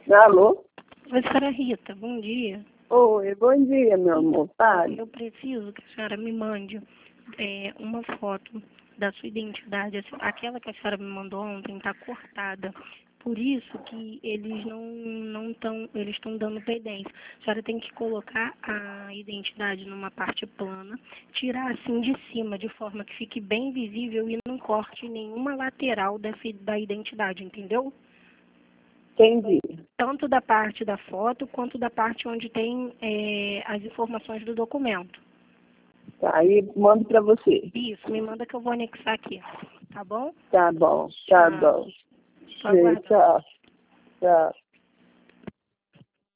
Alô? Oi, senhora Rita, bom dia. Oi, bom dia, meu amor. Fale. Eu preciso que a senhora me mande uma foto da sua identidade. Aquela que a senhora me mandou ontem está cortada. Por isso que eles eles estão dando pendência. A senhora tem que colocar a identidade numa parte plana, tirar assim de cima, de forma que fique bem visível e não corte nenhuma lateral da identidade, entendeu? Entendi. Tanto da parte da foto quanto da parte onde tem as informações do documento. Tá, aí mando pra você. Isso, me manda que eu vou anexar aqui, tá bom? Tá bom, tá bom. Tô aguardando. Tchau, tchau.